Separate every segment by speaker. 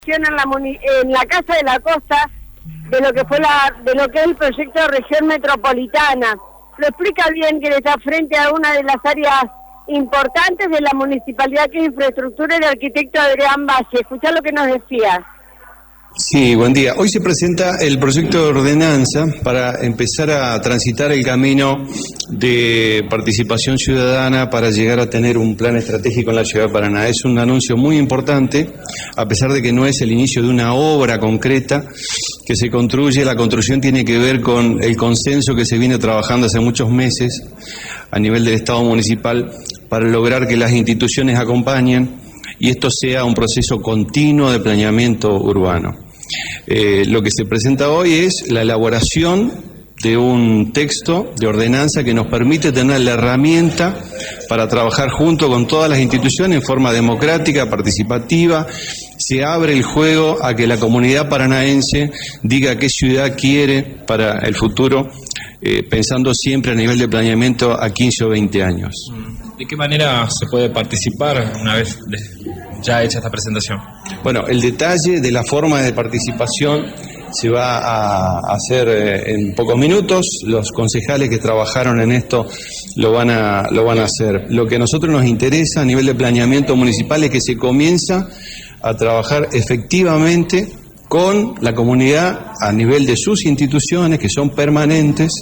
Speaker 1: En la Casa de la Costa de lo que es el proyecto de región metropolitana. Lo explica bien que está frente a una de las áreas importantes de la municipalidad, que es infraestructura, el arquitecto Adrián Valle. Escuchá lo que nos decía.
Speaker 2: Sí, buen día. Hoy se presenta el proyecto de ordenanza para empezar a transitar el camino de participación ciudadana para llegar a tener un plan estratégico en la ciudad de Paraná. Es un anuncio muy importante, a pesar de que no es el inicio de una obra concreta que se construye. La construcción tiene que ver con el consenso que se viene trabajando hace muchos meses a nivel del Estado municipal para lograr que las instituciones acompañen y esto sea un proceso continuo de planeamiento urbano. Lo que se presenta hoy es la elaboración de un texto de ordenanza que nos permite tener la herramienta para trabajar junto con todas las instituciones en forma democrática, participativa. Se abre el juego a que la comunidad paranaense diga qué ciudad quiere para el futuro, pensando siempre a nivel de planeamiento a 15 o 20 años.
Speaker 3: ¿De qué manera se puede participar una vez ya hecha esta presentación?
Speaker 2: Bueno, el detalle de la forma de participación se va a hacer en pocos minutos. Los concejales que trabajaron en esto lo van a hacer. Lo que a nosotros nos interesa a nivel de planeamiento municipal es que se comienza a trabajar efectivamente con la comunidad a nivel de sus instituciones, que son permanentes,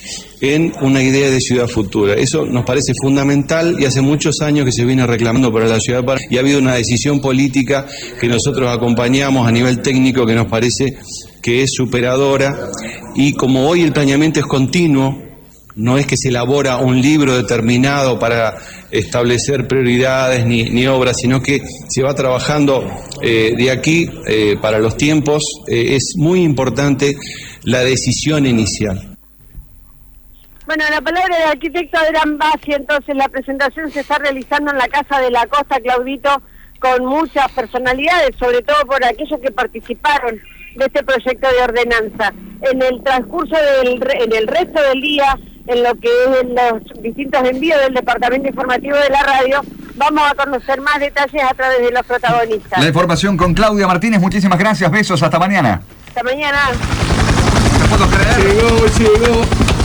Speaker 2: en una idea de ciudad futura. Eso nos parece fundamental y hace muchos años que se viene reclamando para la ciudad de Paraná y ha habido una decisión política que nosotros acompañamos a nivel técnico que nos parece que es superadora, y como hoy el planeamiento es continuo, no es que se elabora un libro determinado para establecer prioridades ni obras, sino que se va trabajando de aquí para los tiempos. Es muy importante la decisión inicial.
Speaker 1: Bueno, la palabra del arquitecto Adrián Valle. Entonces la presentación se está realizando en la Casa de la Costa, Claudito, con muchas personalidades, sobre todo por aquellos que participaron de este proyecto de ordenanza. En el transcurso en el resto del día, en lo que es los distintos envíos del Departamento Informativo de la radio, vamos a conocer más detalles a través de los protagonistas.
Speaker 4: La información con Claudia Martínez, muchísimas gracias, besos, hasta mañana.
Speaker 1: Hasta mañana.
Speaker 4: No puedo creer.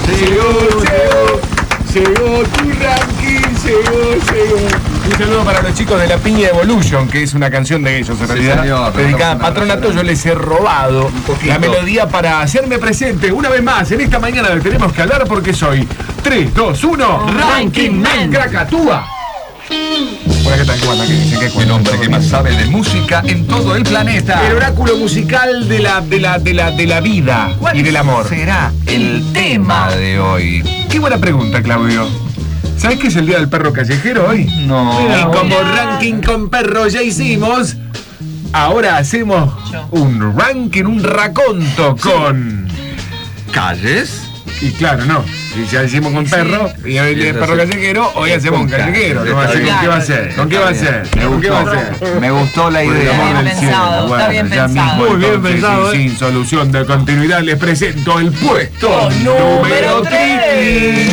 Speaker 5: Llegó tu ranking, llegó.
Speaker 6: Un saludo para los chicos de La Piña Evolution, que es una canción de ellos en realidad,
Speaker 4: señor,
Speaker 6: dedicada a Patronato. Yo les he robado la melodía para hacerme presente una vez más en esta mañana de Tenemos que Hablar, porque soy 3, 2, 1 Ranking Man Krakatoa. Bueno, ¿qué tal?
Speaker 4: El hombre que más sabe de música en todo el planeta.
Speaker 6: El oráculo musical de la vida y del amor.
Speaker 4: Será el tema de hoy.
Speaker 6: Qué buena pregunta, Claudio. ¿Sabes qué es el Día del Perro Callejero hoy?
Speaker 4: No.
Speaker 6: Y como ranking con perros ya hicimos, ahora hacemos un ranking, un raconto con
Speaker 4: ¿calles?
Speaker 6: Y claro, no. Y ya hicimos con perro, y hoy el perro callejero, hoy hacemos un callejero. ¿Con qué va a ser? ¿Con qué va a ser?
Speaker 4: Me gustó la idea.
Speaker 6: Está bien pensado. Muy bien pensado. Sin solución de continuidad les presento el puesto número 3.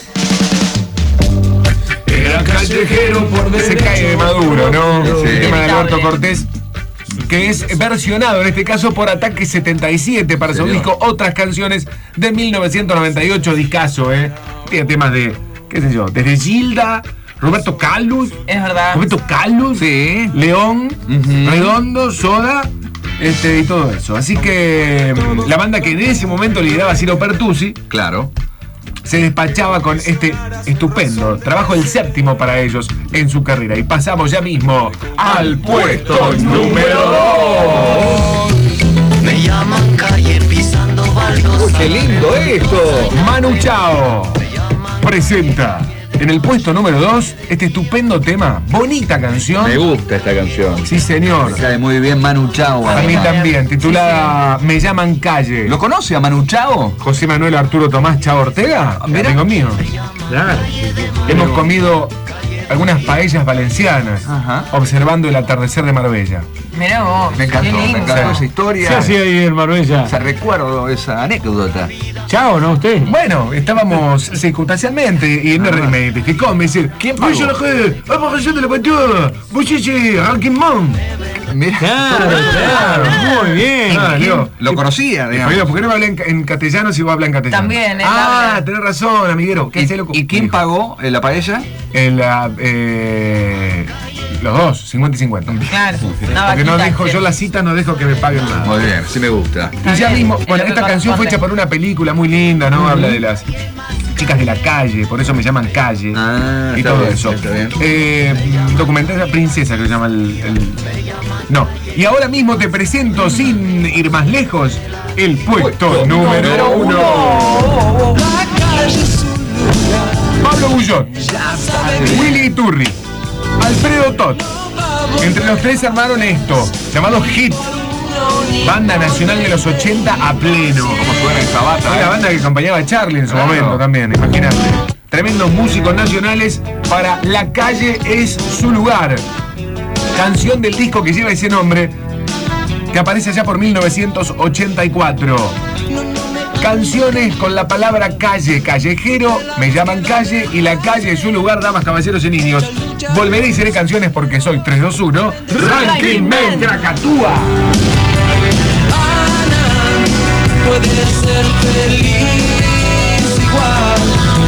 Speaker 6: Era callejero por se cae de Maduro, ¿no? El tema de Alberto Cortés, que es versionado en este caso por Ataque 77 para su disco Otras Canciones de 1998, discazo, tiene temas de, qué sé yo, desde Gilda, Roberto Carlos,
Speaker 7: es verdad,
Speaker 6: Roberto Carlos,
Speaker 4: sí,
Speaker 6: León, Redondo, Soda, y todo eso. Así que la banda que en ese momento lideraba Ciro Pertusi,
Speaker 4: claro,
Speaker 6: se despachaba con este estupendo trabajo, el séptimo para ellos en su carrera. Y pasamos ya mismo al puesto número 2.
Speaker 8: Me llaman calle pisando baldos.
Speaker 6: ¡Qué lindo esto! Manu Chao presenta en el puesto número 2 este estupendo tema, bonita canción.
Speaker 4: Me gusta esta canción.
Speaker 6: Sí, señor.
Speaker 4: Me cae muy bien Manu Chao.
Speaker 6: A mí también, titulada Me llaman calle.
Speaker 4: ¿Lo conoce a Manu Chao?
Speaker 6: José Manuel Arturo Tomás Chao Ortega, amigo mío. Claro. Hemos comido algunas paellas valencianas, observando el atardecer de Marbella.
Speaker 7: Mirá vos.
Speaker 4: Me encantó esa historia.
Speaker 6: ¿Qué hacía ahí en Marbella?
Speaker 4: O sea, recuerdo esa anécdota.
Speaker 6: Chao, ¿no? Usted. Bueno, estábamos circunstancialmente y él me identificó, me dice,
Speaker 4: ¿quién pagó?
Speaker 6: Yo la de la cuestión, vos ranking man. Mirá.
Speaker 7: Claro, muy bien.
Speaker 9: Lo conocía, digamos.
Speaker 6: ¿Por qué no me habla en castellano si vos hablas en castellano?
Speaker 7: También,
Speaker 6: tenés razón, amiguero.
Speaker 9: ¿Y quién pagó la paella?
Speaker 6: Los dos, 50 y 50.
Speaker 7: Claro.
Speaker 6: Porque no dejo, yo la cita no dejo que me paguen nada.
Speaker 9: Muy bien, sí me gusta.
Speaker 6: Y ya mismo, bueno, esta canción fue hecha por una película muy linda, ¿no? Habla de las chicas de la calle, por eso me llaman Calle. Y todo eso. Documental de la princesa que se llama No. Y ahora mismo te presento, sin ir más lejos, el puesto número 1. Pablo Bullón, Willy Iturri, Alfredo Tot. Entre los tres armaron esto, llamado Hit. Banda nacional de los 80 a pleno.
Speaker 9: ¿Cómo suena esta bata?
Speaker 6: Fue la banda que acompañaba a Charlie en su momento también, imagínate. Tremendos músicos nacionales para La Calle es su lugar. Canción del disco que lleva ese nombre, que aparece allá por 1984. Canciones con la palabra calle, callejero, me llaman Calle y La Calle es su lugar, damas, caballeros y niños. Volveré y seré canciones porque soy 321. Ranking Men Krakatúa.
Speaker 8: Puede ser feliz igual.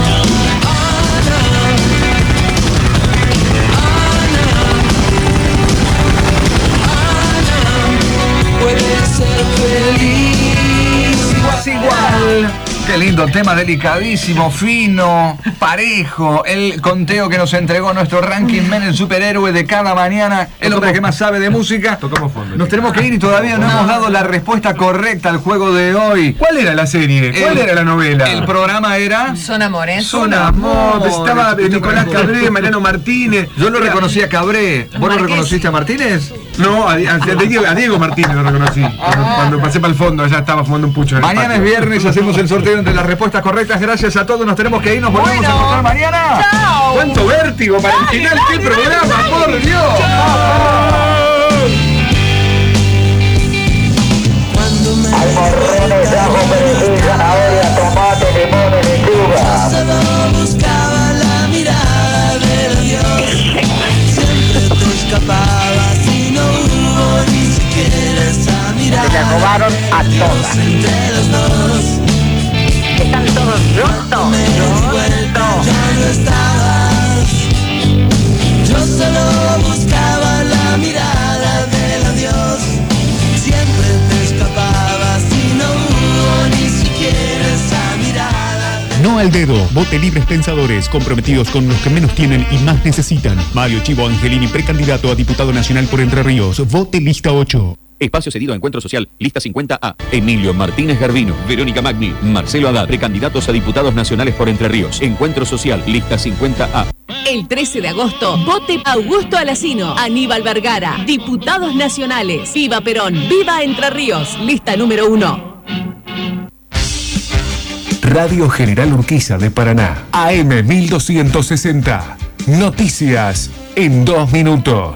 Speaker 8: Ana, puede ser feliz
Speaker 9: igual. Qué lindo tema, delicadísimo, fino, parejo. El conteo que nos entregó nuestro Ranking Men, el superhéroe de cada mañana, el hombre que más sabe de música.
Speaker 6: Tocamos fondo.
Speaker 9: Nos tenemos que ir y todavía no hemos dado la respuesta correcta al juego de hoy.
Speaker 6: ¿Cuál era la serie? ¿Cuál era la novela?
Speaker 9: El programa era
Speaker 7: Son Amores.
Speaker 6: Son Amor. Estaba Nicolás Cabré, Mariano Martínez.
Speaker 9: Yo lo reconocí a Cabré. ¿Vos lo reconociste a Martínez?
Speaker 6: No, a Diego Martínez lo reconocí. Cuando pasé para el fondo, allá estaba fumando un pucho.
Speaker 9: Mañana es viernes, hacemos el sorteo entre las respuestas correctas. Gracias a todos, nos tenemos que ir, nos volvemos a encontrar mañana.
Speaker 7: ¡Chao!
Speaker 6: ¡Cuánto vértigo para el final! ¡Qué programa, por Dios!
Speaker 10: Almorrones, ajo, perejil, zanahoria, tomate, limón y lechuga.
Speaker 8: Solo buscaba la mirada del Dios. Siempre te escapabas y no hubo ni siquiera esa mirada.
Speaker 10: Se la robaron a todas.
Speaker 8: Entre los dos.
Speaker 10: Están todos juntos.
Speaker 8: Me di cuenta, ya no estabas. Yo solo buscaba la mirada del adiós. Siempre te escapabas y no hubo ni siquiera esa mirada.
Speaker 11: No al dedo. Vote Libres Pensadores, comprometidos con los que menos tienen y más necesitan. Mario Chivo Angelini, precandidato a diputado nacional por Entre Ríos. Vote Lista 8.
Speaker 12: Espacio cedido a Encuentro Social, Lista 50A. Emilio Martínez Garbino, Verónica Magni, Marcelo Haddad, precandidatos a diputados nacionales por Entre Ríos. Encuentro Social, Lista 50A.
Speaker 13: El 13 de agosto, vote Augusto Alacino, Aníbal Vergara, diputados nacionales. Viva Perón, viva Entre Ríos, lista número 1.
Speaker 14: Radio General Urquiza de Paraná, AM 1260. Noticias en 2 minutos.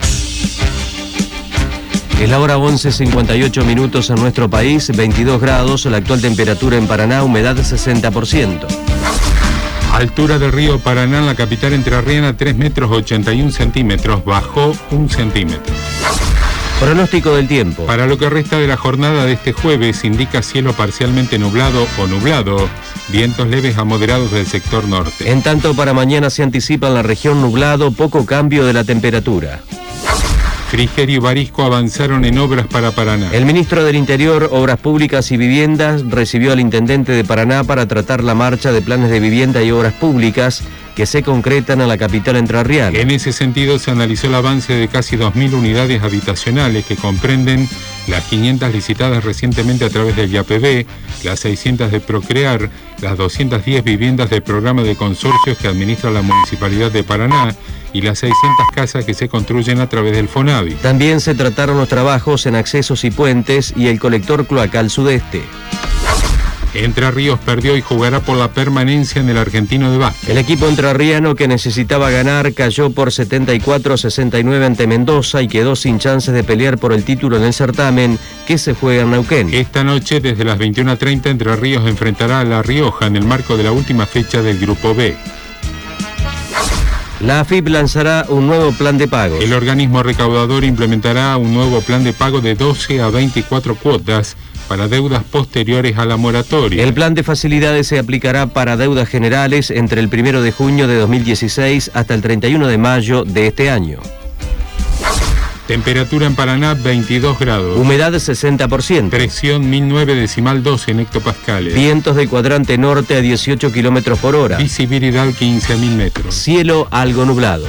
Speaker 15: Es la hora 11:58 minutos en nuestro país, 22 grados, la actual temperatura en Paraná, humedad 60%.
Speaker 16: Altura del río Paraná en la capital entrerriana, 3 metros 81 centímetros, bajó 1 centímetro.
Speaker 15: Pronóstico del tiempo.
Speaker 16: Para lo que resta de la jornada de este jueves, indica cielo parcialmente nublado o nublado, vientos leves a moderados del sector norte.
Speaker 15: En tanto, para mañana se anticipa en la región nublado, poco cambio de la temperatura.
Speaker 16: Frigerio y Barisco avanzaron en obras para Paraná.
Speaker 15: El ministro del Interior, Obras Públicas y Viviendas recibió al intendente de Paraná para tratar la marcha de planes de vivienda y obras públicas que se concretan en la capital entrerriana.
Speaker 16: En ese sentido se analizó el avance de casi 2.000 unidades habitacionales que comprenden las 500 licitadas recientemente a través del IAPB, las 600 de Procrear, las 210 viviendas del programa de consorcios que administra la Municipalidad de Paraná y las 600 casas que se construyen a través del FONAVI.
Speaker 15: También se trataron los trabajos en accesos y puentes y el colector cloacal sudeste.
Speaker 16: Entre Ríos perdió y jugará por la permanencia en el Argentino de Básquet.
Speaker 15: El equipo entrerriano, que necesitaba ganar, cayó por 74-69 ante Mendoza y quedó sin chances de pelear por el título en el certamen que se juega en Neuquén.
Speaker 16: Esta noche, desde las 21:30, Entre Ríos enfrentará a La Rioja en el marco de la última fecha del Grupo B.
Speaker 15: La AFIP lanzará un nuevo plan de pago.
Speaker 16: El organismo recaudador implementará un nuevo plan de pago de 12 a 24 cuotas para deudas posteriores a la moratoria.
Speaker 15: El plan de facilidades se aplicará para deudas generales entre el 1 de junio de 2016 hasta el 31 de mayo de este año.
Speaker 16: Temperatura en Paraná 22 grados.
Speaker 15: Humedad 60%.
Speaker 16: Presión 1009,12 en hectopascales.
Speaker 15: Vientos de cuadrante norte a 18 kilómetros por hora.
Speaker 16: Visibilidad 15.000 metros.
Speaker 15: Cielo algo nublado.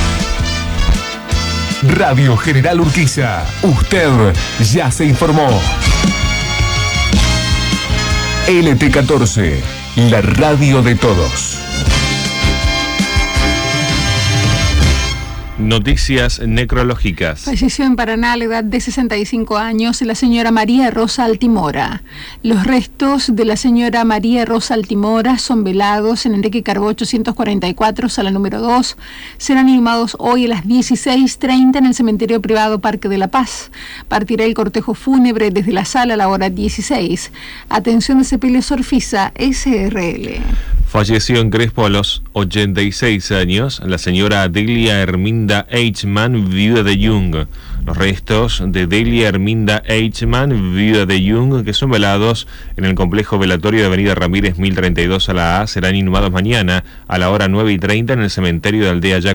Speaker 14: Radio General Urquiza. Usted ya se informó. LT14, la radio de todos.
Speaker 17: Noticias necrológicas.
Speaker 18: Falleció en Paraná a la edad de 65 años la señora María Rosa Altimora. Los restos de la señora María Rosa Altimora son velados en Enrique Carbó 844, sala número 2. Serán inhumados hoy a las 16:30 en el cementerio privado Parque de la Paz. Partirá el cortejo fúnebre desde la sala a la hora 16. Atención de Sepelio Sorfisa, SRL.
Speaker 17: Falleció en Crespo a los 86 años la señora Delia Herminda Eichmann, viuda de Jung. Los restos de Delia Herminda Eichmann, viuda de Jung, que son velados en el complejo velatorio de Avenida Ramírez 1032 a la A, serán inhumados mañana a la hora 9:30 en el cementerio de Aldea Yaco.